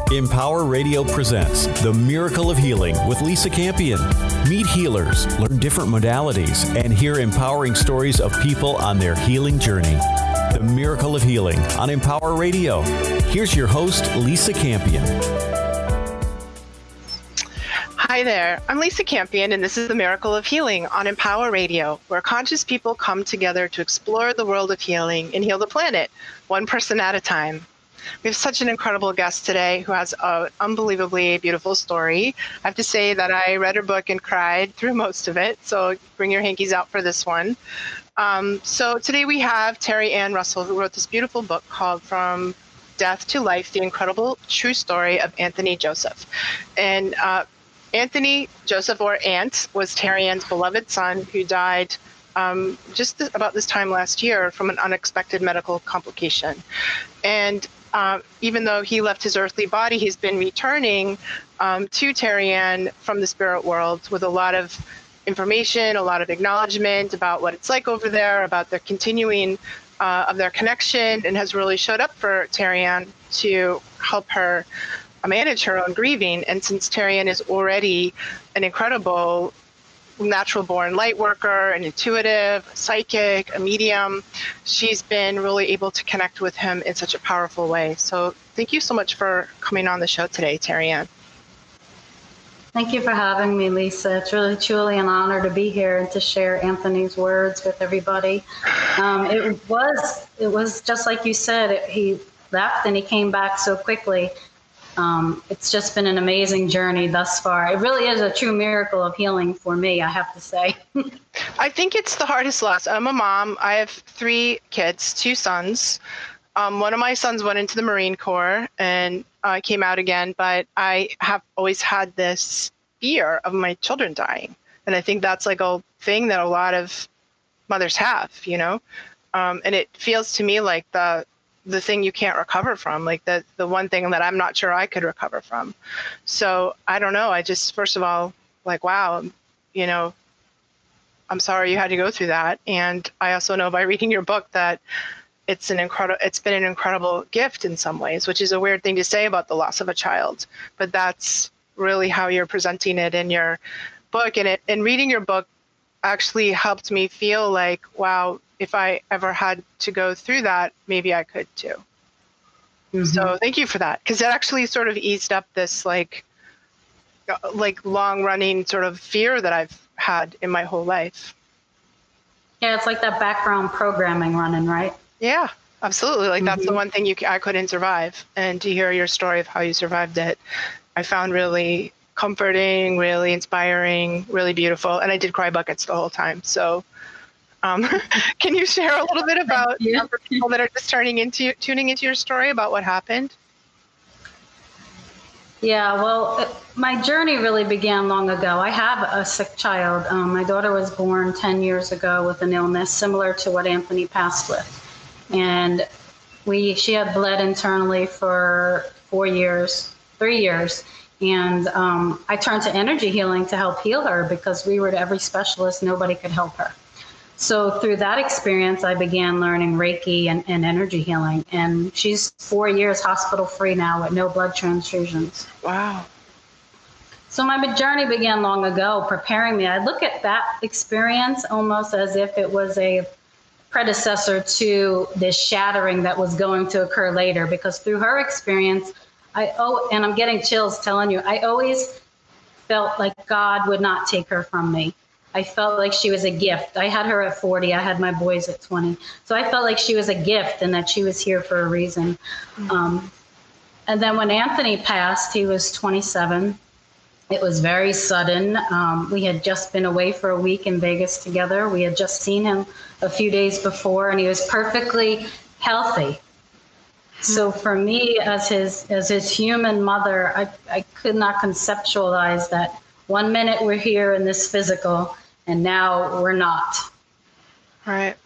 Empower Radio presents The Miracle of Healing with Lisa Campion. Meet healers, learn different modalities, and hear empowering stories of people on their healing journey. The Miracle of Healing on Empower Radio. Here's your host, Lisa Campion. Hi there, I'm Lisa Campion, and this is The Miracle of Healing on Empower Radio, where conscious people come together to explore the world of healing and heal the planet, one person at a time. We have such an incredible guest today who has an unbelievably beautiful story. I have to say that I read her book and cried through most of it, so bring your hankies out for this one. So today we have Terry Ann Russell, who wrote this beautiful book called From Death to Life, The Incredible True Story of Anthony Joseph. And Anthony Joseph, or Ant, was Terry Ann's beloved son who died just about this time last year from an unexpected medical complication. And even though he left his earthly body, he's been returning to Terry Ann from the spirit world with a lot of information, a lot of acknowledgement about what it's like over there, about their continuing of their connection, and has really showed up for Terry Ann to help her manage her own grieving. And since Terry Ann is already an incredible natural born light worker, an intuitive, a psychic, a medium, she's been really able to connect with him in such a powerful way. So thank you so much for coming on the show today, Terry Ann. Thank you for having me, Lisa. It's really truly an honor to be here and to share Anthony's words with everybody. It was just like you said, he left and he came back so quickly. It's just been an amazing journey thus far. It really is a true miracle of healing for me, I have to say. I think it's the hardest loss. I'm a mom. I have 3 kids, 2 sons. One of my sons went into the Marine Corps and came out again, but I have always had this fear of my children dying. And I think that's like a thing that a lot of mothers have, you know? And it feels to me like the thing you can't recover from, like the one thing that I'm not sure I could recover from. So I don't know. I just, first of all, like, wow, you know, I'm sorry you had to go through that. And I also know by reading your book that it's been an incredible gift in some ways, which is a weird thing to say about the loss of a child, but that's really how you're presenting it in your book. And reading your book actually helped me feel like, wow, if I ever had to go through that, maybe I could too. Mm-hmm. So thank you for that, because it actually sort of eased up this like long running sort of fear that I've had in my whole life. Yeah, it's like that background programming running, right? Yeah, absolutely. Like that's the one thing I couldn't survive. And to hear your story of how you survived it, I found really comforting, really inspiring, really beautiful. And I did cry buckets the whole time. So can you share a little bit about for people that are just tuning into your story about what happened? Yeah, well, my journey really began long ago. I have a sick child. My daughter was born 10 years ago with an illness similar to what Anthony passed with. And she had bled internally for 3 years. And I turned to energy healing to help heal her because we were to every specialist, nobody could help her. So through that experience, I began learning Reiki and energy healing. And she's 4 years hospital free now with no blood transfusions. Wow. So my journey began long ago, preparing me. I look at that experience almost as if it was a predecessor to this shattering that was going to occur later, because through her experience, and I'm getting chills telling you, I always felt like God would not take her from me. I felt like she was a gift. I had her at 40. I had my boys at 20. So I felt like she was a gift and that she was here for a reason. And then when Anthony passed, he was 27. It was very sudden. We had just been away for a week in Vegas together. We had just seen him a few days before, and he was perfectly healthy. So for me, as his human mother, I could not conceptualize that 1 minute we're here in this physical, and now we're not. Right.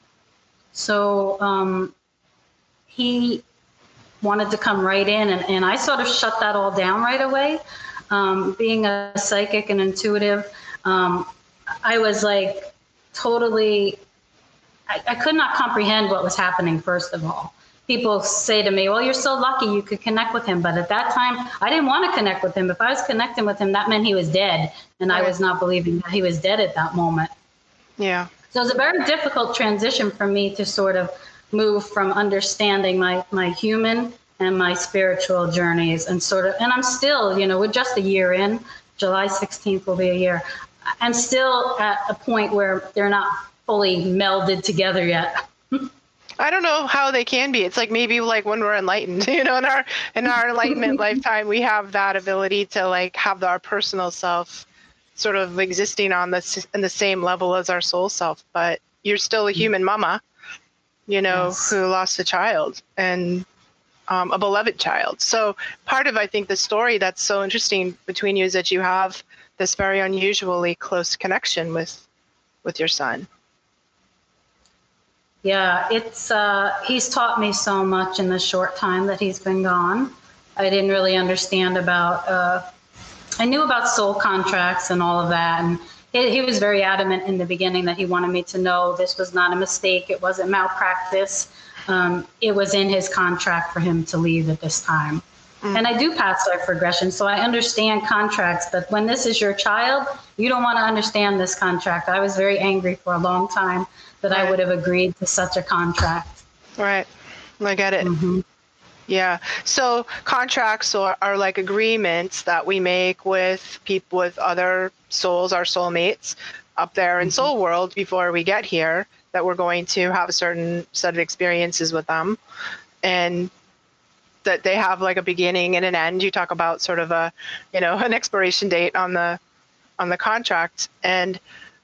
So he wanted to come right in, and I sort of shut that all down right away. Being a psychic and intuitive, I was like totally, I could not comprehend what was happening, first of all. people say to me, well, you're so lucky you could connect with him. But at that time, I didn't want to connect with him. If I was connecting with him, that meant he was dead. And I was not believing that he was dead at that moment. Yeah. So it was a very difficult transition for me to sort of move from understanding my human and my spiritual journeys and I'm still, we're just a year in. July 16th will be a year. I'm still at a point where they're not fully melded together yet. I don't know how they can be. It's like maybe like when we're enlightened, in our enlightenment lifetime, we have that ability to like have our personal self sort of existing in the same level as our soul self. But you're still a human mama, Yes. who lost a child and a beloved child. So part of, I think, the story that's so interesting between you is that you have this very unusually close connection with your son. Yeah, he's taught me so much in the short time that he's been gone. I didn't really understand I knew about soul contracts and all of that. And he was very adamant in the beginning that he wanted me to know this was not a mistake. It wasn't malpractice. It was in his contract for him to leave at this time. And I do past life regression, so I understand contracts. But when this is your child, you don't want to understand this contract. I was very angry for a long time that I would have agreed to such a contract. Right. I get it. Mm-hmm. Yeah. So contracts are like agreements that we make with people, with other souls, our soulmates up there in soul world before we get here, that we're going to have a certain set of experiences with them, and that they have like a beginning and an end. You talk about sort of an expiration date on the contract, and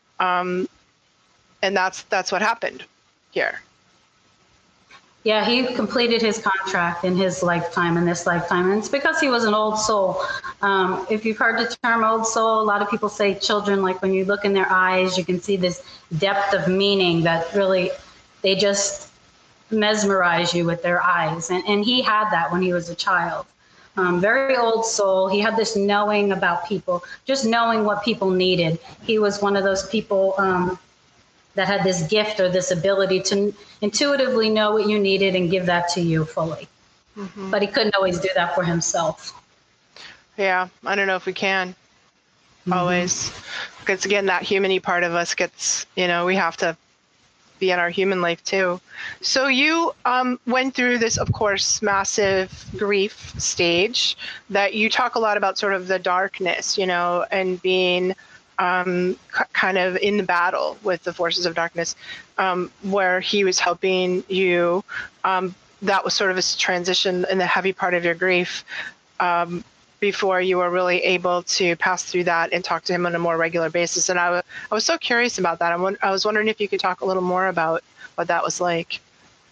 that's what happened here. Yeah, he completed his contract in his lifetime, and it's because he was an old soul. If you've heard the term old soul, a lot of people say children, like when you look in their eyes, you can see this depth of meaning that really, they just mesmerize you with their eyes. And he had that when he was a child. Very old soul. He had this knowing about people, just knowing what people needed. He was one of those people that had this gift or this ability to intuitively know what you needed and give that to you fully. Mm-hmm. But he couldn't always do that for himself. Yeah, I don't know if we can always. Because again, that human-y part of us gets, we have to be in our human life too. So you went through this, of course, massive grief stage that you talk a lot about, sort of the darkness, and being kind of in the battle with the forces of darkness, where he was helping you. That was sort of a transition in the heavy part of your grief, before you were really able to pass through that and talk to him on a more regular basis. And I was so curious about that. I was wondering if you could talk a little more about what that was like.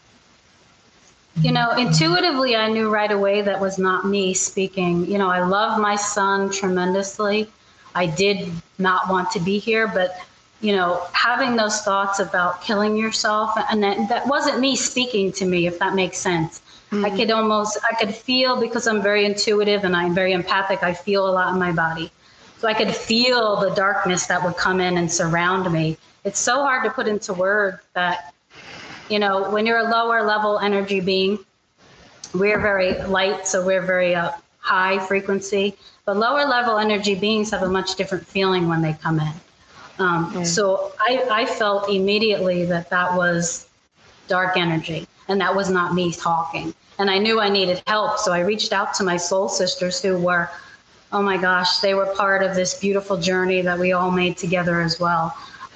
Intuitively, I knew right away that was not me speaking. I love my son tremendously. I did not want to be here, but, having those thoughts about killing yourself, and that wasn't me speaking to me, if that makes sense. Mm-hmm. I could feel, because I'm very intuitive and I'm very empathic, I feel a lot in my body. So I could feel the darkness that would come in and surround me. It's so hard to put into words that, when you're a lower level energy being, we're very light, so we're very high frequency. But lower level energy beings have a much different feeling when they come in. So I felt immediately that was dark energy, and that was not me talking. And I knew I needed help. So I reached out to my soul sisters who were, oh my gosh, they were part of this beautiful journey that we all made together as well.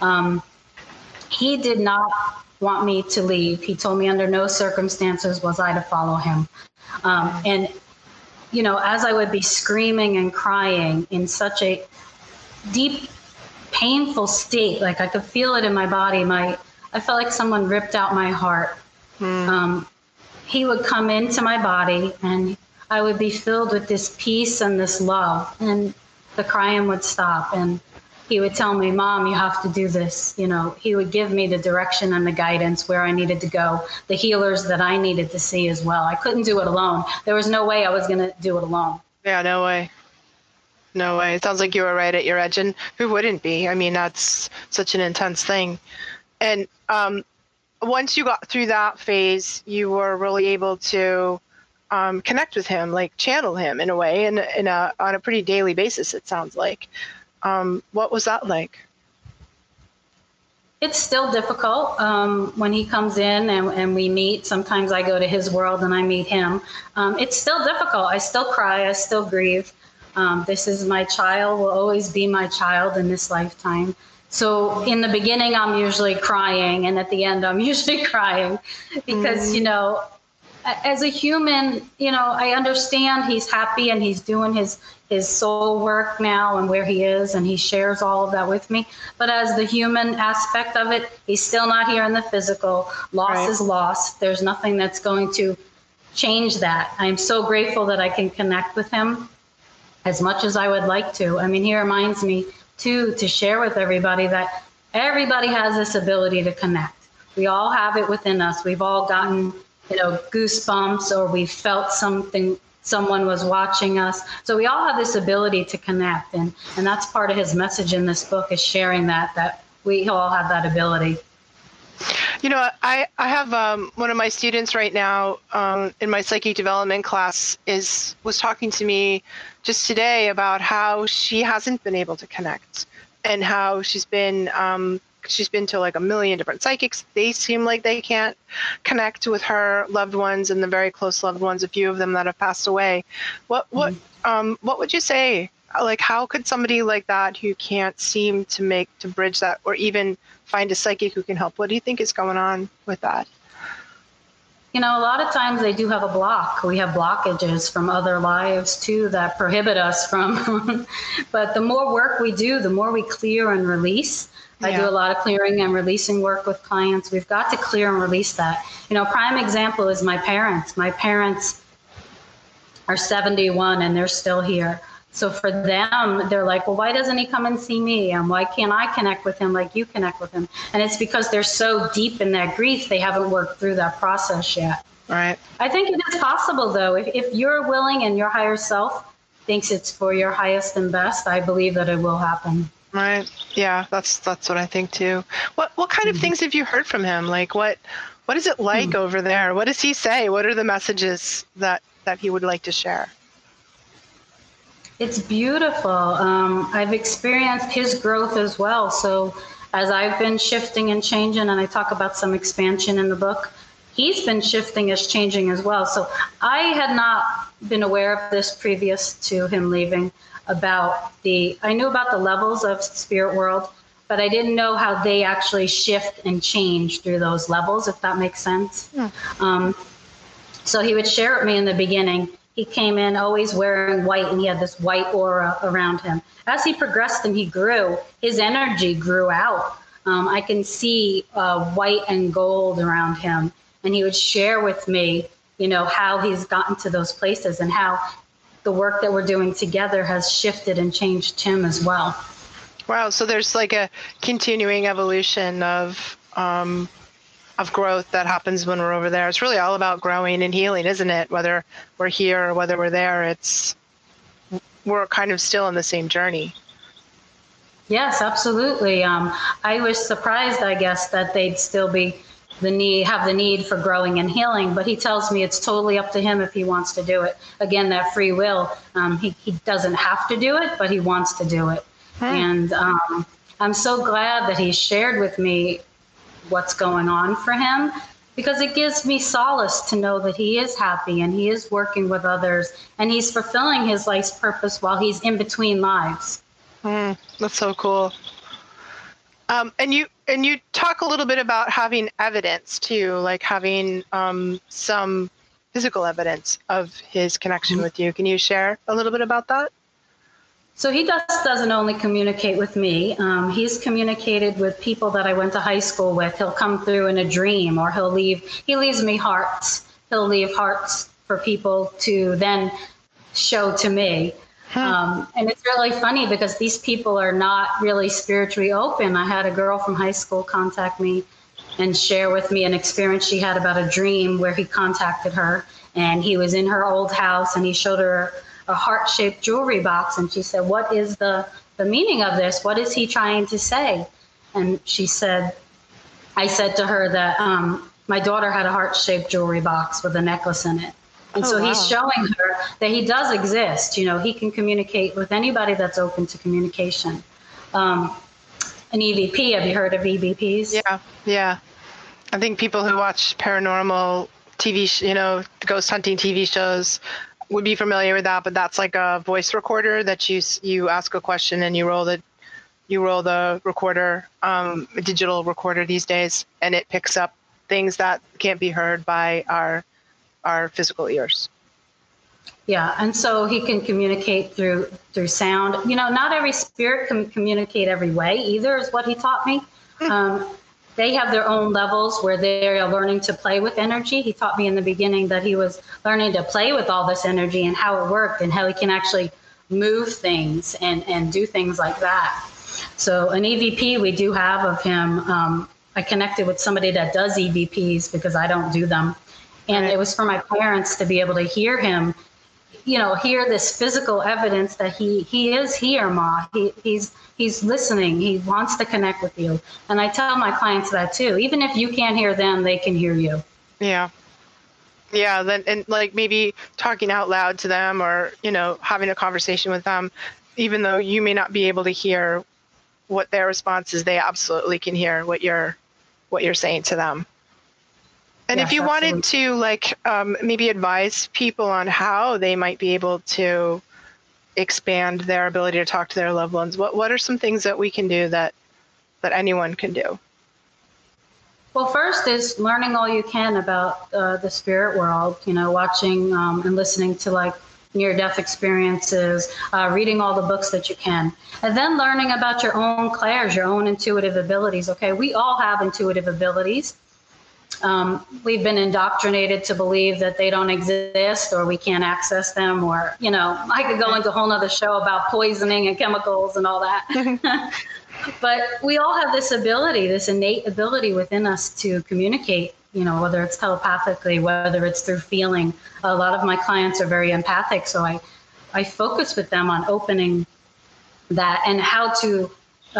He did not want me to leave. He told me under no circumstances was I to follow him. And as I would be screaming and crying in such a deep, painful state, like I could feel it in my body. I felt like someone ripped out my heart. He would come into my body and I would be filled with this peace and this love, and the crying would stop. And he would tell me, Mom, you have to do this. He would give me the direction and the guidance where I needed to go, the healers that I needed to see as well. I couldn't do it alone. There was no way I was going to do it alone. Yeah, no way. No way. It sounds like you were right at your edge, and who wouldn't be? I mean, that's such an intense thing. And once you got through that phase, you were really able to connect with him, like channel him in a way, on a pretty daily basis, it sounds like. What was that like? It's still difficult when he comes in and we meet. Sometimes I go to his world and I meet him. It's still difficult. I still cry. I still grieve. This is my child, will always be my child in this lifetime. So in the beginning, I'm usually crying. And at the end, I'm usually crying because, as a human, I understand he's happy and he's doing his soul work now and where he is, and he shares all of that with me. But as the human aspect of it, he's still not here in the physical. Loss is loss. There's nothing that's going to change that. I'm so grateful that I can connect with him as much as I would like to. I mean, he reminds me too, to share with everybody that everybody has this ability to connect. We all have it within us. We've all gotten goosebumps, or we felt something, someone was watching us. So we all have this ability to connect. And that's part of his message in this book, is sharing that we all have that ability. I have one of my students right now in my psychic development class was talking to me just today about how she hasn't been able to connect, and how she's been to like a million different psychics. They seem like they can't connect with her loved ones and the very close loved ones, a few of them that have passed away. What would you say? Like, how could somebody like that, who can't seem to bridge that, or even find a psychic who can help? What do you think is going on with that? A lot of times they do have a block. We have blockages from other lives too that prohibit us from. But the more work we do, the more we clear and release. I do a lot of clearing and releasing work with clients. We've got to clear and release that. Prime example is my parents. My parents are 71 and they're still here. So for them, they're like, well, why doesn't he come and see me? And why can't I connect with him like you connect with him? And it's because they're so deep in that grief, they haven't worked through that process yet. Right. I think it is possible, though. If you're willing and your higher self thinks it's for your highest and best, I believe that it will happen. Right. Yeah, that's what I think too. What kind of things have you heard from him? Like, what is it like over there? What does he say? What are the messages that he would like to share? It's beautiful. I've experienced his growth as well. So as I've been shifting and changing, and I talk about some expansion in the book, he's been shifting as changing as well. So I had not been aware of this previous to him leaving. I knew about the levels of spirit world, but I didn't know how they actually shift and change through those levels, if that makes sense. Yeah. So he would share with me in the beginning. He came in always wearing white, and he had this white aura around him. As he progressed and he grew, his energy grew out. I can see white and gold around him. And he would share with me, how he's gotten to those places and how the work that we're doing together has shifted and changed him as well. Wow. So there's like a continuing evolution of growth that happens when we're over there. It's really all about growing and healing, isn't it? Whether we're here or whether we're there, we're kind of still on the same journey. Yes, absolutely. I was surprised, I guess, that they'd still have the need for growing and healing, but he tells me it's totally up to him if he wants to do it. Again, that free will. He doesn't have to do it, but he wants to do it. And I'm so glad that he shared with me what's going on for him, because it gives me solace to know that he is happy and he is working with others and he's fulfilling his life's purpose while he's in between lives. That's so cool. And you talk a little bit about having evidence too, like having some physical evidence of his connection with you. Can you share a little bit about that? So he doesn't only communicate with me. He's communicated with people that I went to high school with. He'll come through in a dream, or he leaves me hearts. He'll leave hearts for people to then show to me. And it's really funny because these people are not really spiritually open. I had a girl from high school contact me and share with me an experience she had about a dream where he contacted her, and he was in her old house and he showed her a heart-shaped jewelry box, and she said, what is the meaning of this? What is he trying to say? And she said, I said to her that my daughter had a heart-shaped jewelry box with a necklace in it. And so he's showing her that he does exist. You know, he can communicate with anybody that's open to communication. An EVP, have you heard of EVPs? Yeah. I think people who watch paranormal TV, ghost hunting TV shows would be familiar with that, but that's like a voice recorder that you ask a question and you roll the recorder, a digital recorder these days, and it picks up things that can't be heard by our physical ears. Yeah, and so he can communicate through sound. You know, not every spirit can communicate every way either, is what he taught me. They have their own levels where they are learning to play with energy. He taught me in the beginning that he was learning to play with all this energy and how it worked and how he can actually move things and do things like that. So an EVP we do have of him. I connected with somebody that does EVPs because I don't do them. And it was for my parents to be able to hear him, hear this physical evidence that he is here, Ma. He's listening. He wants to connect with you. And I tell my clients that too. Even if you can't hear them, they can hear you. Yeah. Yeah. And like maybe talking out loud to them or, having a conversation with them, even though you may not be able to hear what their response is, they absolutely can hear what you're saying to them. And yes, if you wanted to maybe advise people on how they might be able to expand their ability to talk to their loved ones, what are some things that we can do that anyone can do? Well, first is learning all you can about the spirit world, watching and listening to near-death experiences, reading all the books that you can, and then learning about your own clairs, your own intuitive abilities. Okay, we all have intuitive abilities. We've been indoctrinated to believe that they don't exist or we can't access them, or, I could go into a whole nother show about poisoning and chemicals and all that. But we all have this ability, this innate ability within us to communicate, whether it's telepathically, whether it's through feeling. A lot of my clients are very empathic, so I focus with them on opening that and how to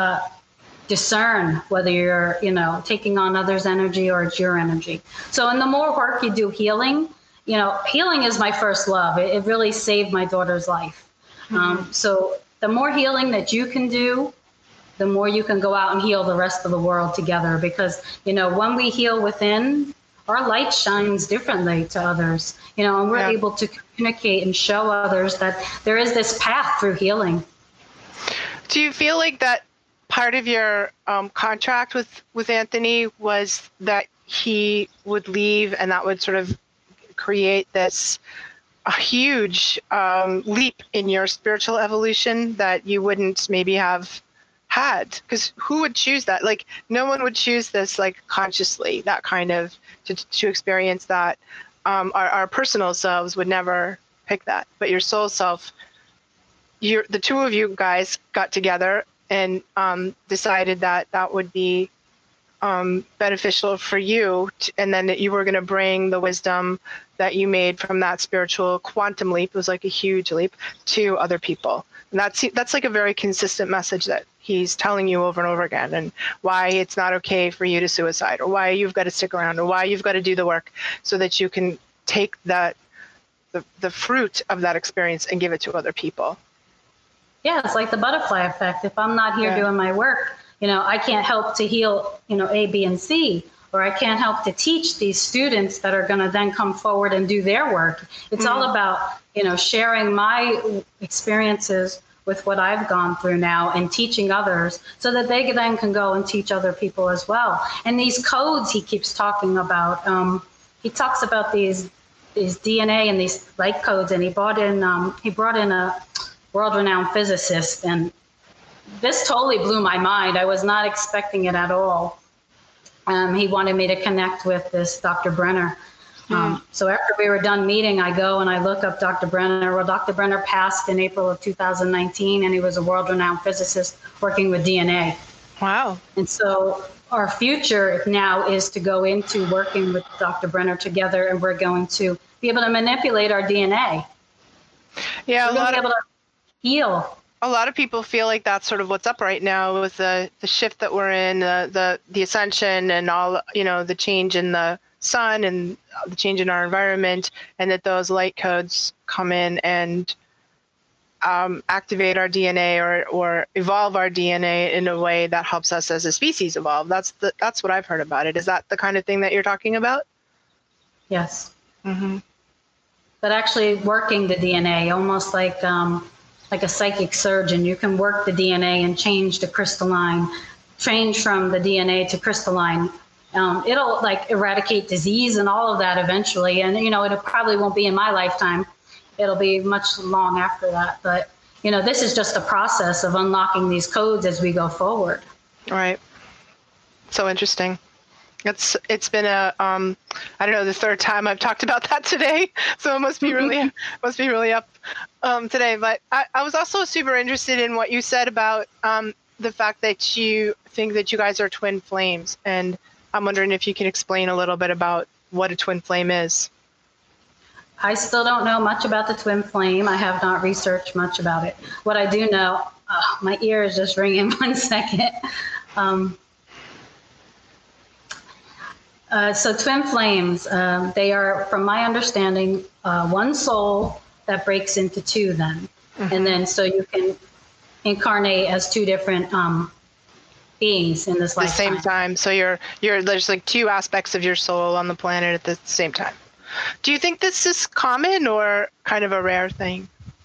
discern whether you're, taking on others' energy or it's your energy. So, and the more work you do healing, healing is my first love. It really saved my daughter's life. So the more healing that you can do, the more you can go out and heal the rest of the world together. Because, when we heal within, our light shines differently to others, and we're able to communicate and show others that there is this path through healing. Do you feel like that part of your contract with Anthony was that he would leave and that would sort of create this a huge leap in your spiritual evolution that you wouldn't maybe have had? Because who would choose that? No one would choose this consciously, that kind of to experience that. Our personal selves would never pick that, but your soul self, the two of you guys got together and decided that would be beneficial for you, and then that you were going to bring the wisdom that you made from that spiritual quantum leap, it was like a huge leap, to other people. And that's like a very consistent message that he's telling you over and over again, and why it's not okay for you to suicide, or why you've got to stick around, or why you've got to do the work so that you can take the fruit of that experience and give it to other people. Yeah, it's like the butterfly effect. If I'm not here doing my work, I can't help to heal, A, B, and C, or I can't help to teach these students that are going to then come forward and do their work. It's all about, sharing my experiences with what I've gone through now and teaching others so that they then can go and teach other people as well. And these codes he keeps talking about, he talks about these DNA and these light codes, and he brought in a world-renowned physicist, and this totally blew my mind. I was not expecting it at all. He wanted me to connect with this Dr. Brenner. So after we were done meeting, I go and I look up Dr. Brenner. Well, Dr. Brenner passed in April of 2019, and he was a world-renowned physicist working with DNA. Wow. And so our future now is to go into working with Dr. Brenner together, and we're going to be able to manipulate our DNA. Yeah, we're going to be able to heal a lot of people feel like that's sort of what's up right now with the shift that we're in, the ascension and all, the change in the sun and the change in our environment, and that those light codes come in and activate our DNA or evolve our DNA in a way that helps us as a species evolve. That's what I've heard about it. Is that the kind of thing that you're talking about? Yes. Mm-hmm. But actually working the DNA, almost like a psychic surgeon, you can work the DNA and change the crystalline, change from the DNA to crystalline. It'll like eradicate disease and all of that eventually. And, it probably won't be in my lifetime. It'll be much long after that. But, this is just a process of unlocking these codes as we go forward. Right. So interesting. It's been I don't know, the third time I've talked about that today. So it must be really up today. But I was also super interested in what you said about the fact that you think that you guys are twin flames. And I'm wondering if you can explain a little bit about what a twin flame is. I still don't know much about the twin flame. I have not researched much about it. What I do know, my ear is just ringing 1 second. So twin flames, they are, from my understanding, one soul that breaks into two then. Mm-hmm. And then so you can incarnate as two different beings in this lifetime. At the same time. So there's like two aspects of your soul on the planet at the same time. Do you think this is common or kind of a rare thing?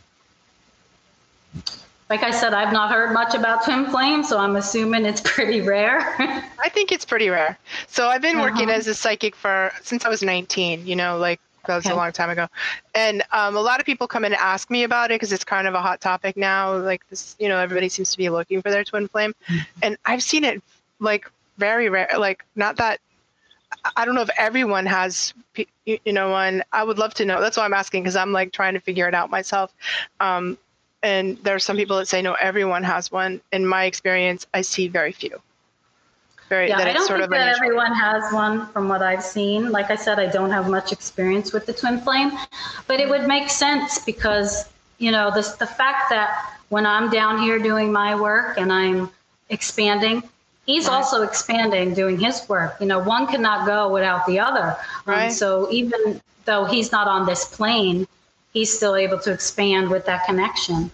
Like I said, I've not heard much about twin flames, so I'm assuming it's pretty rare. I think it's pretty rare. So I've been working as a psychic since I was 19, that was a long time ago. And a lot of people come in and ask me about it because it's kind of a hot topic now. Like this, everybody seems to be looking for their twin flame. And I've seen it like very rare, like not that, I don't know if everyone has, one. I would love to know. That's why I'm asking, because I'm like trying to figure it out myself. And there are some people that say, no, everyone has one. In my experience, I see very few. I don't think that everyone has one from what I've seen. Like I said, I don't have much experience with the twin flame, but it would make sense because, the fact that when I'm down here doing my work and I'm expanding, he's also expanding, doing his work. One cannot go without the other. Right. So even though he's not on this plane, he's still able to expand with that connection.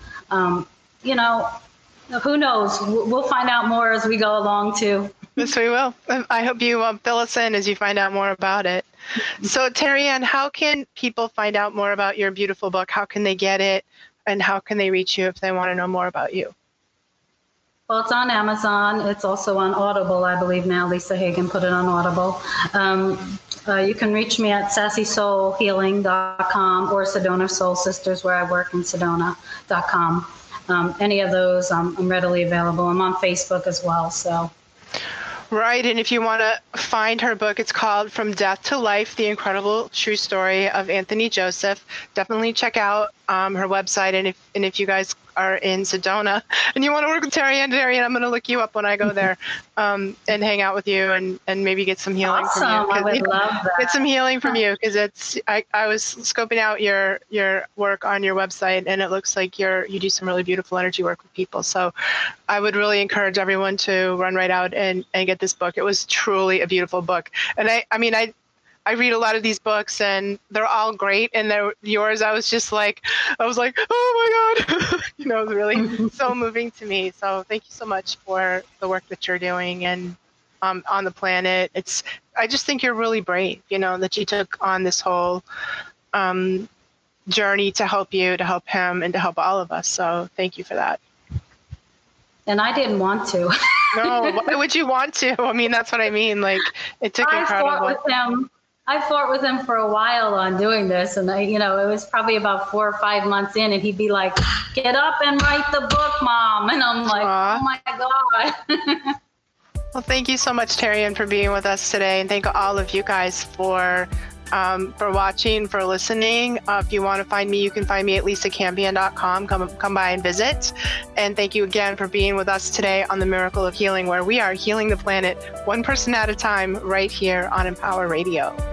Who knows? We'll find out more as we go along too. Yes, we will. I hope you fill us in as you find out more about it. So Terry-Ann, how can people find out more about your beautiful book? How can they get it? And how can they reach you if they want to know more about you? Well, it's on Amazon. It's also on Audible, I believe now. Lisa Hagen put it on Audible. You can reach me at sassysoulhealing.com or Sedona Soul Sisters, where I work, in sedona.com. Any of those, I'm readily available. I'm on Facebook as well. So. Right. And if you want to find her book, it's called From Death to Life, The Incredible True Story of Anthony Joseph. Definitely check out her website. And if you guys are in Sedona and you want to work with Terry-Ann, I'm going to look you up when I go there and hang out with you and maybe get some healing from you. I would love that. Get some healing from you because I was scoping out your work on your website and it looks like you do some really beautiful energy work with people. So I would really encourage everyone to run right out and get this book. It was truly a beautiful book. And I read a lot of these books and they're all great. And yours, I was like, oh my God, it was really so moving to me. So thank you so much for the work that you're doing and on the planet. I just think you're really brave, that you took on this whole journey to help you, to help him, and to help all of us. So thank you for that. And I didn't want to. No, why would you want to? That's what I mean. Like, it took incredible. I fought with him for a while on doing this, and it was probably about 4 or 5 months in, and he'd be like, "Get up and write the book, Mom," and I'm like, "Oh my God." Well, thank you so much, Terry-Ann, for being with us today, and thank all of you guys for watching, for listening. If you want to find me, you can find me at lisacampion.com. Come by and visit. And thank you again for being with us today on The Miracle of Healing, where we are healing the planet one person at a time right here on Empower Radio.